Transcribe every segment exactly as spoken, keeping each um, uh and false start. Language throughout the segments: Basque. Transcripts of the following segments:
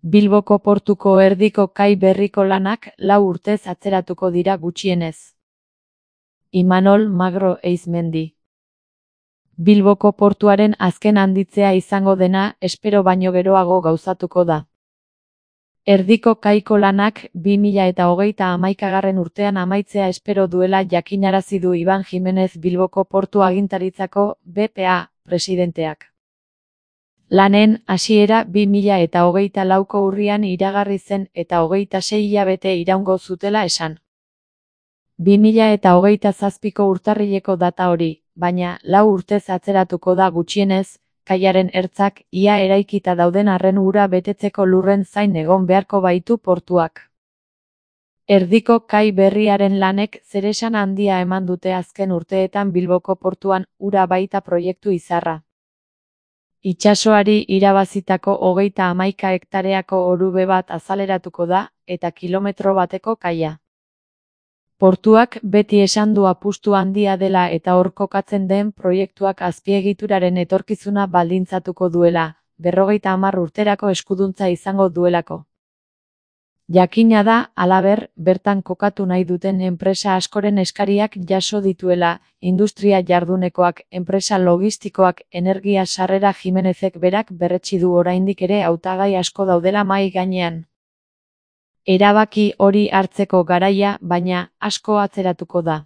Bilboko portuko erdiko kai berriko lanak lau urtez atzeratuko dira gutxienez. Imanol Magro Eizmendi. Bilboko portuaren azken handitzea izango dena espero baino geroago gauzatuko da. Erdiko kaiko lanak bi mila hogeita hamaikagarren urtean amaitzea espero duela jakinarazi du Iban Jimenez Bilboko portu agintaritzako B P A presidenteak. Lanen hasiera bi mila hogeita lauko urrian iragarri zen eta hogeita sei hilabete iraungo zutela esan. bi mila hogeita zazpiko urtarrileko data hori, baina lau urtez atzeratuko da gutxienez, kaiaren ertzak ia eraikita dauden arren ura betetzeko lurren zain egon beharko baitu portuak. Erdiko kai berriaren lanek zeresan handia eman dute azken urteetan Bilboko portuan ura baita proiektu izarra. Itsasoari irabazitako hogeita hamaika hektareako orube bat azaleratuko da, eta kilometro bateko kaia. Portuak beti esan du apustu handia dela eta hor kokatzen den proiektuak azpiegituraren etorkizuna baldintzatuko duela, berrogeita hamar urterako eskuduntza izango duelako. Jakina da, halaber, bertan kokatu nahi duten enpresa askoren eskariak jaso dituela, industria jardunekoak, enpresa logistikoak, energia sarrera Jimenezek berak berretsi du oraindik ere hautagai asko daudela mahai gainean. Erabaki hori hartzeko garaia, baina, asko atzeratuko da.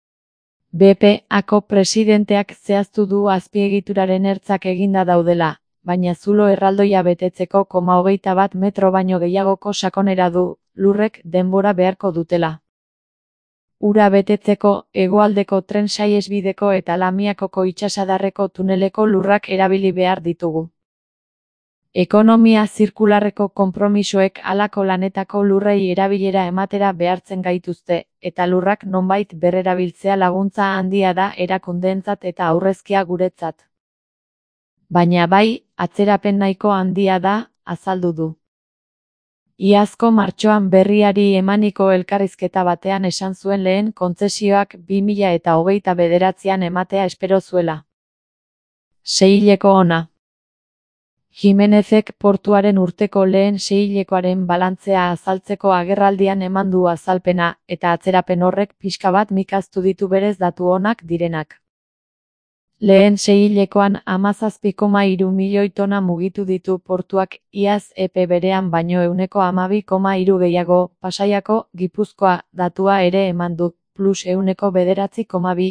B P Ako presidenteak zehaztu du azpiegituraren ertzak eginda daudela, baina zulo erraldoia betetzeko koma hogeita bat metro baino gehiagoko sakonera du, lurrek denbora beharko dutela. Ura betetzeko hegoaldeko tren saihesbideko eta Lamiakoko itsasadarreko tuneleko lurrak erabili behar ditugu. Ekonomia zirkularreko konpromisoek halako lanetako lurrei erabilera ematera behartzen gaituzte, eta lurrak nonbait berrerabiltzea laguntza handia da erakundeentzat eta aurrezkia guretzat. Baina bai, atzerapen nahiko handia da, azaldu du. Iazko martxoan berriari emaniko elkarrizketa batean esan zuen lehen kontzesioak bi mila hogeita bederatzian ematea espero zuela. Seihileko ona. Jimenezek portuaren urteko lehen seihilekoaren balantzea azaltzeko agerraldian eman du azalpena, eta atzerapen horrek pixka bat mikaztu ditu berez datu onak direnak. Lehen seihilekoan hamazazpi koma hiru milioi tona mugitu ditu portuak iaz epe berean baino ehuneko hamabi koma hiru gehiago, Pasaiako, Gipuzkoa, datua ere eman du, plus ehuneko bederatzi koma bi.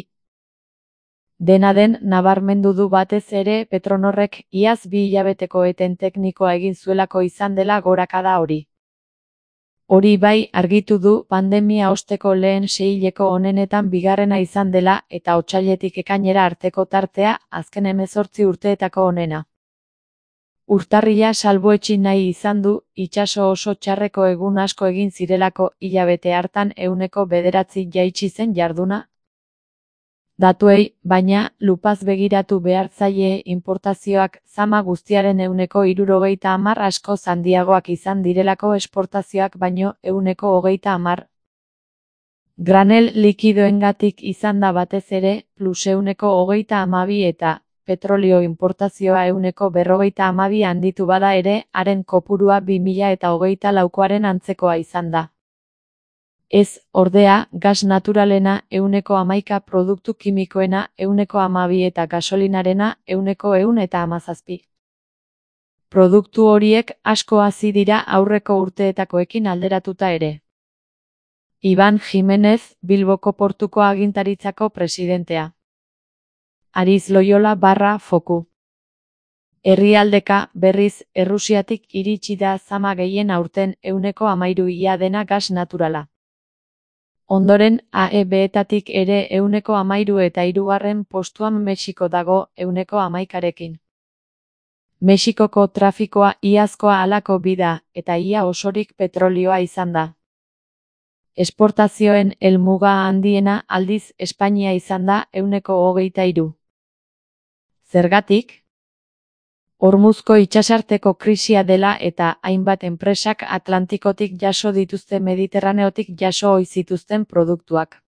Dena den, nabarmendu du batez ere Petronorrek iaz bi hilabeteko eten teknikoa egin zuelako izan dela gorakada hori. Hori bai, argitu du pandemia osteko lehen seihileko onenetan bigarrena izan dela eta otsailetik ekainera arteko tartea azken hemezortzi urteetako onena. Urtarrila salbuetsi nahi izan du, itsaso oso txarreko egun asko egin zirelako hilabete hartan ehuneko bederatzi jaitsi zen jarduna. Datuei, baina, lupaz begiratu behar zaie importazioak zama guztiaren ehuneko hirurogeita hamar asko handiagoak izan direlako esportazioak baino ehuneko hogeita hamar. Granel likidoengatik izan da batez ere, plus ehuneko hogeita hamabi eta petrolio importazioa ehuneko berrogeita hamabi handitu bada ere, haren kopurua bi mila hogeita laukoaren antzekoa izan da. Ez, ordea, gas naturalena ehuneko hamaika produktu kimikoena ehuneko hamabi eta gasolinarena ehuneko ehun eta hamazazpi. Produktu horiek asko hazi dira aurreko urteetakoekin alderatuta ere. Iban Jimenez, Bilboko portuko agintaritzako presidentea. Ariz Loyola barra foku. Herrialdeka, berriz, Errusiatik iritsi da zama gehien aurten ehuneko hamairu ia dena gas naturala. Ondoren, A E B-etatik ere ehuneko hamairu eta hirugarren postuan Mexiko dago ehuneko hamaikarekin. Mexikoko trafikoa iazkoa halako bida, eta ia osorik petrolioa izan da. Esportazioen helmuga handiena aldiz Espainia izan da ehuneko hogeita hiru. Zergatik? Hormuzko itsasarteko krisia dela eta hainbat enpresak Atlantikotik jaso dituzte Mediterraneotik jaso ohi zituzten produktuak.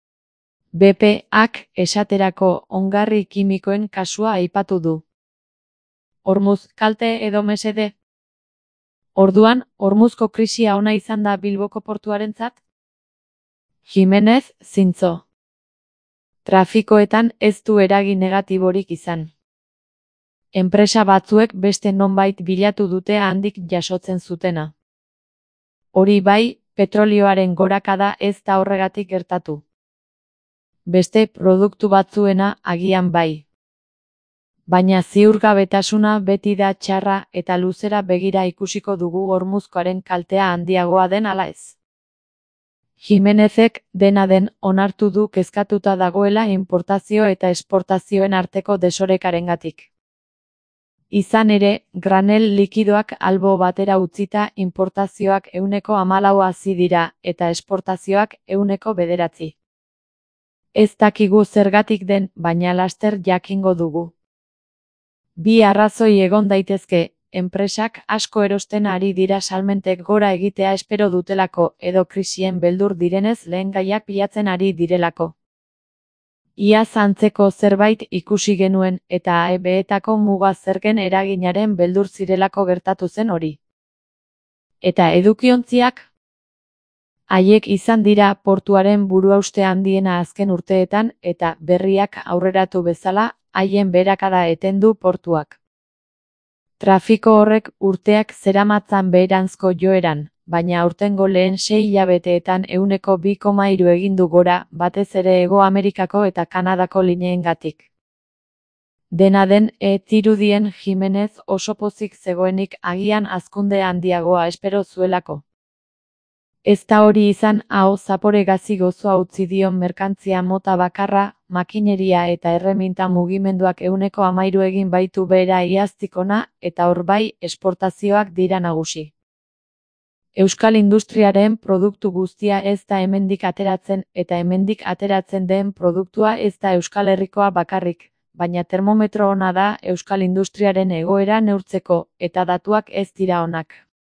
B P Ak esaterako ongarri kimikoen kasua aipatu du. Hormuz kalte edo mesede? Orduan, Hormuzko krisia ona izan da Bilboko portuarentzat? Jimenez, zintzo. Trafikoetan ez du eragin negatiborik izan. Enpresa batzuek beste nonbait bilatu dute handik jasotzen zutena. Hori bai, petrolioaren gorakada ez da horregatik gertatu. Beste produktu batzuena agian bai. Baina ziurgabetasuna beti da txarra eta luzera begira ikusiko dugu Hormuzkoaren kaltea handiagoa den ala ez. Jimenezek dena den onartu du kezkatuta dagoela inportazio eta esportazioen arteko desorekarengatik. Izan ere, granel likidoak albo batera utzita inportazioak ehuneko hamalau hazi dira eta esportazioak ehuneko bederatzi. Ez dakigu zergatik den, baina laster jakingo dugu. Bi arrazoi egon daitezke, enpresak asko erosten ari dira salmentek gora egitea espero dutelako edo krisien beldur direnez lehengaiak pilatzen ari direlako. Iaz antzeko zerbait ikusi genuen eta A E B-etako muga zergen eraginaren beldur zirelako gertatu zen hori. Eta edukiontziak? Haiek izan dira portuaren buruhauste handiena azken urteetan eta berriak aurreratu bezala, haien beherakada eten du portuak. Trafiko horrek urteak zeramatzan beheranzko joeran, baina aurtengo lehen sei hilabeteetan ehuneko bi koma hiru egin du gora, batez ere Hego Amerikako eta Kanadako lineengatik. Dena den, ez zirudien Jimenez oso pozik zegoenik agian hazkunde handiagoa espero zuelako. Ez da hori izan, aho zapore gazi gozoa utzi dion merkantzia mota bakarra, makineria eta erreminta mugimenduak ehuneko hamairu egin baitu behera iaztik hona, eta hor bai, esportazioak dira nagusi. Euskal industriaren produktu guztia ez da hemendik ateratzen eta hemendik ateratzen den produktua ez da Euskal Herrikoa bakarrik, baina termometro ona da Euskal industriaren egoera neurtzeko, eta datuak ez dira onak.